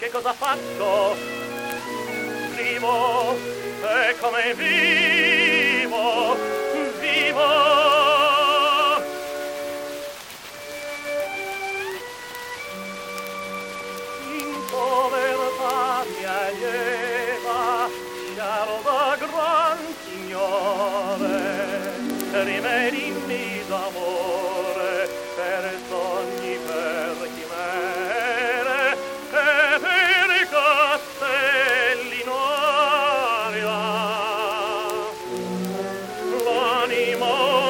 che cosa faccio? Vivo, e come vivo, vivo. In povertà mia lieta, chiaro da gran signore, rimedi d'amore, per sogni, per chimere, e per castelli in aria. L'animo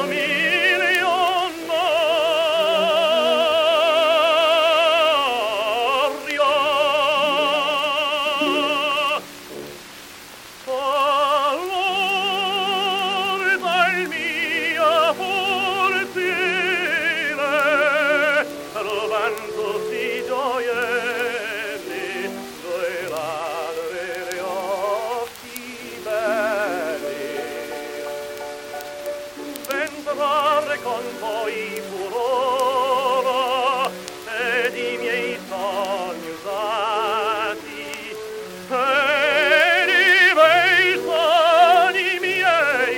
con voi furore ed i miei sogni usati ed i bei sogni miei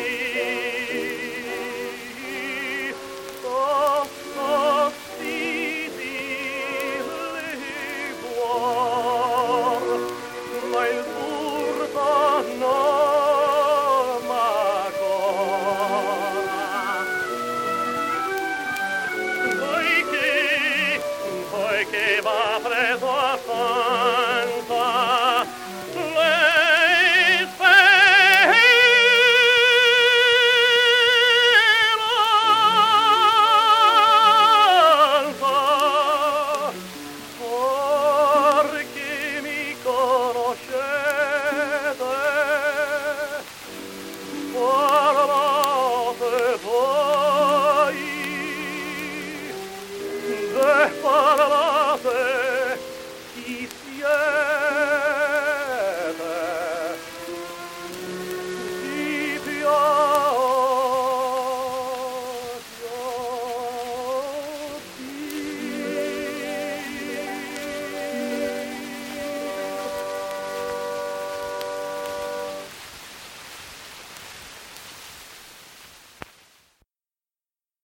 soffostiti liquor ma il furto no. Che va preso a Santa lei speranza perché mi conoscete parlate voi parlate chi siete.